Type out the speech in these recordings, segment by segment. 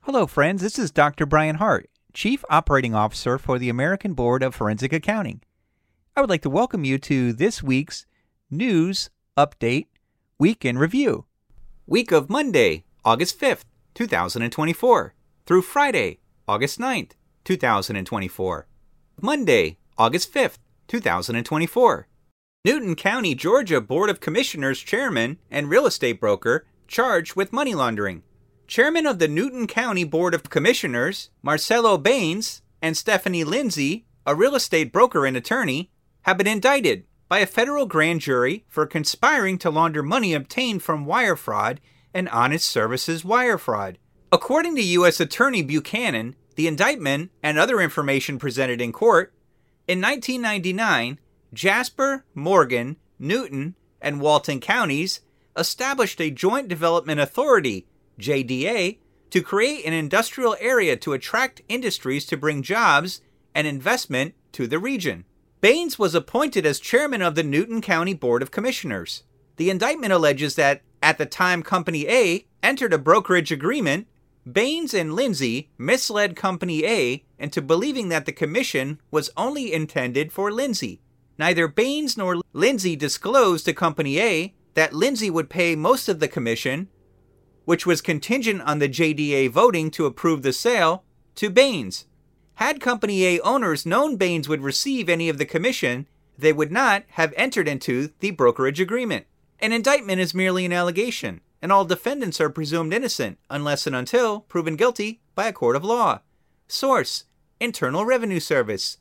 Hello, friends. This is Dr. Brian Hart, Chief Operating Officer for the American Board of Forensic Accounting. I would like to welcome you to this week's News Update Week in Review. Week of Monday, August 5th, 2024, through Friday, August 9th, 2024. Monday, August 5th, 2024. Newton County, Georgia Board of Commissioners Chairman and real estate broker charged with money laundering. Chairman of the Newton County Board of Commissioners, Marcelo Baines, and Stephanie Lindsay, a real estate broker and attorney, have been indicted by a federal grand jury for conspiring to launder money obtained from wire fraud and honest services wire fraud. According to U.S. Attorney Buchanan, the indictment and other information presented in court, in 1999, Jasper, Morgan, Newton, and Walton counties established a Joint Development Authority, JDA, to create an industrial area to attract industries to bring jobs and investment to the region. Baines was appointed as chairman of the Newton County Board of Commissioners. The indictment alleges that, at the time Company A entered a brokerage agreement, Baines and Lindsay misled Company A into believing that the commission was only intended for Lindsay. Neither Baines nor Lindsay disclosed to Company A that Lindsay would pay most of the commission, which was contingent on the JDA voting to approve the sale, to Baines. Had Company A owners known Baines would receive any of the commission, they would not have entered into the brokerage agreement. An indictment is merely an allegation, and all defendants are presumed innocent unless and until proven guilty by a court of law. Source: Internal Revenue Service,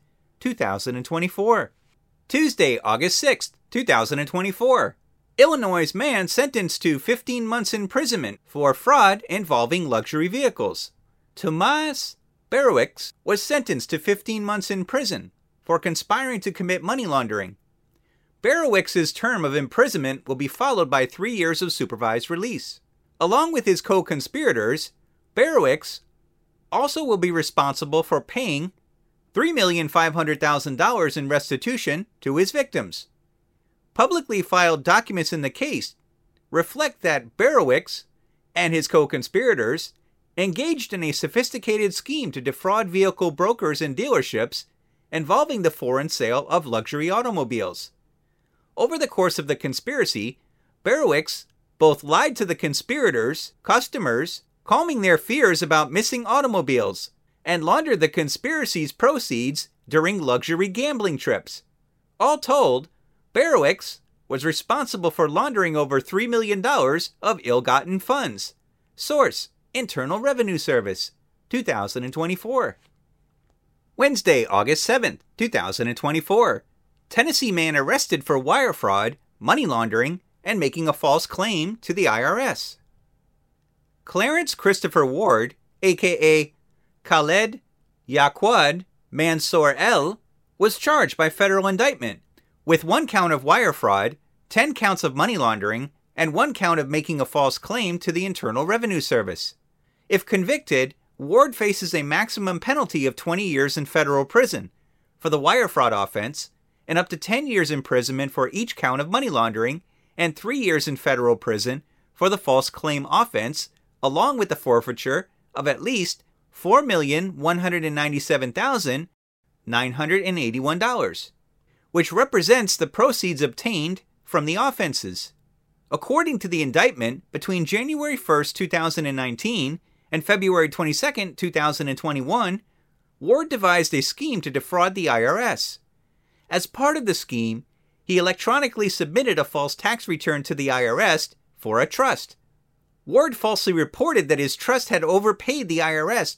2024. Tuesday, August 6th, 2024. Illinois' man sentenced to 15 months imprisonment for fraud involving luxury vehicles. Tomas Berowicz was sentenced to 15 months in prison for conspiring to commit money laundering. Berowicz's term of imprisonment will be followed by 3 years of supervised release. Along with his co-conspirators, Berowicz also will be responsible for paying $3,500,000 in restitution to his victims. Publicly filed documents in the case reflect that Berowicz and his co-conspirators engaged in a sophisticated scheme to defraud vehicle brokers and dealerships involving the foreign sale of luxury automobiles. Over the course of the conspiracy, Berowicz both lied to the conspirators' customers, calming their fears about missing automobiles, and laundered the conspiracy's proceeds during luxury gambling trips. All told, Berowicz was responsible for laundering over $3 million of ill-gotten funds. Source: Internal Revenue Service, 2024. Wednesday, August 7th, 2024. Tennessee man arrested for wire fraud, money laundering, and making a false claim to the IRS. Clarence Christopher Ward, a.k.a. Khaled Yaqub Mansour L., was charged by federal indictment with 1 count of wire fraud, 10 counts of money laundering, and 1 count of making a false claim to the Internal Revenue Service. If convicted, Ward faces a maximum penalty of 20 years in federal prison for the wire fraud offense, and up to 10 years imprisonment for each count of money laundering, and 3 years in federal prison for the false claim offense, along with the forfeiture of at least $4,197,981, which represents the proceeds obtained from the offenses. According to the indictment, between January 1st, 2019 and February 22nd, 2021, Ward devised a scheme to defraud the IRS. As part of the scheme, he electronically submitted a false tax return to the IRS for a trust. Ward falsely reported that his trust had overpaid the IRS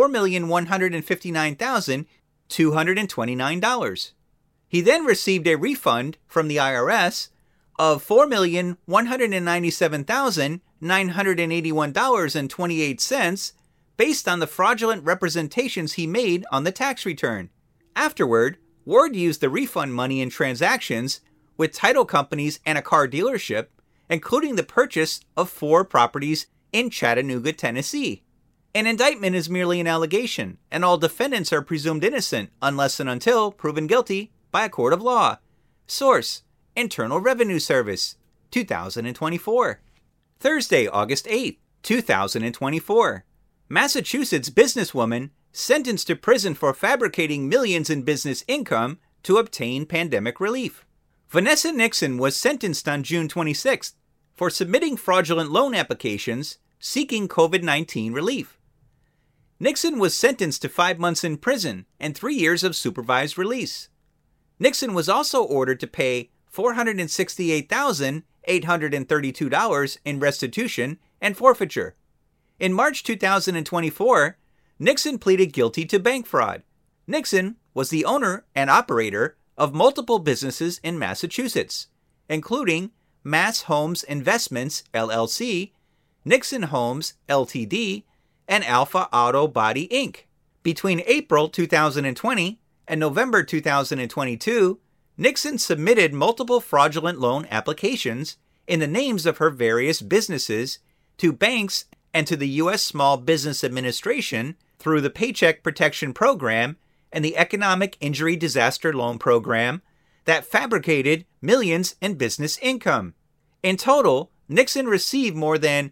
$4,159,229. He then received a refund from the IRS of $4,197,981.28 based on the fraudulent representations he made on the tax return. Afterward, Ward used the refund money in transactions with title companies and a car dealership, including the purchase of 4 properties in Chattanooga, Tennessee. An indictment is merely an allegation, and all defendants are presumed innocent unless and until proven guilty by a court of law. Source: Internal Revenue Service, 2024. Thursday, August 8th, 2024. Massachusetts businesswoman sentenced to prison for fabricating millions in business income to obtain pandemic relief. Vanessa Nixon was sentenced on June 26th for submitting fraudulent loan applications seeking COVID-19 relief. Nixon was sentenced to 5 months in prison and 3 years of supervised release. Nixon was also ordered to pay $468,832 in restitution and forfeiture. In March 2024, Nixon pleaded guilty to bank fraud. Nixon was the owner and operator of multiple businesses in Massachusetts, including Mass Homes Investments, LLC, Nixon Homes, Ltd., and Alpha Auto Body, Inc. Between April 2020 and November 2022, Nixon submitted multiple fraudulent loan applications in the names of her various businesses to banks and to the U.S. Small Business Administration through the Paycheck Protection Program and the Economic Injury Disaster Loan Program that fabricated millions in business income. In total, Nixon received more than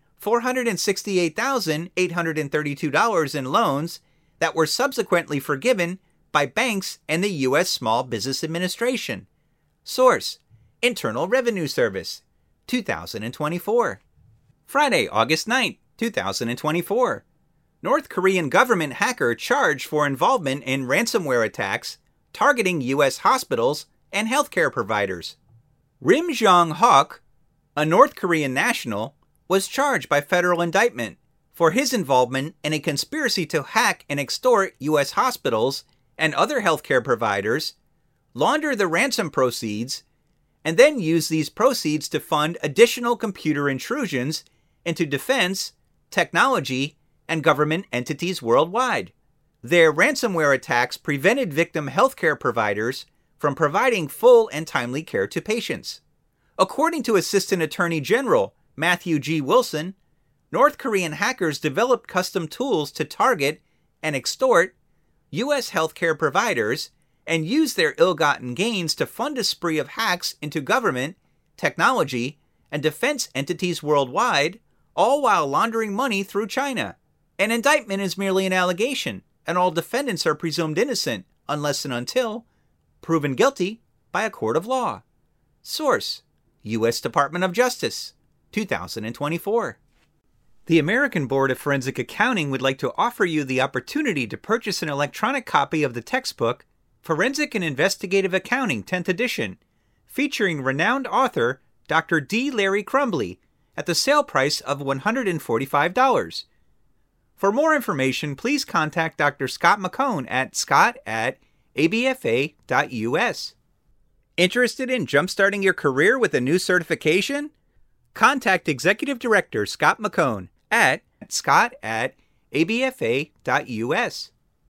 $468,832 in loans that were subsequently forgiven by banks and the U.S. Small Business Administration. Source: Internal Revenue Service, 2024. Friday, August 9th, 2024. North Korean government hacker charged for involvement in ransomware attacks targeting U.S. hospitals and healthcare providers. Rim Jong-hok, a North Korean national, was charged by federal indictment for his involvement in a conspiracy to hack and extort U.S. hospitals and other healthcare providers, launder the ransom proceeds, and then use these proceeds to fund additional computer intrusions into defense, technology, and government entities worldwide. Their ransomware attacks prevented victim healthcare providers from providing full and timely care to patients. According to Assistant Attorney General Matthew G. Wilson, North Korean hackers developed custom tools to target and extort U.S. healthcare providers and use their ill-gotten gains to fund a spree of hacks into government, technology, and defense entities worldwide, all while laundering money through China. An indictment is merely an allegation, and all defendants are presumed innocent unless and until proven guilty by a court of law. Source: U.S. Department of Justice, 2024. The American Board of Forensic Accounting would like to offer you the opportunity to purchase an electronic copy of the textbook Forensic and Investigative Accounting 10th edition, featuring renowned author Dr. D. Larry Crumbly, at the sale price of $145. For more information, please contact Dr. Scott McCone at scott@abfa.us. Interested in jumpstarting your career with a new certification? Contact Executive Director Scott McCone at scott@abfa.us.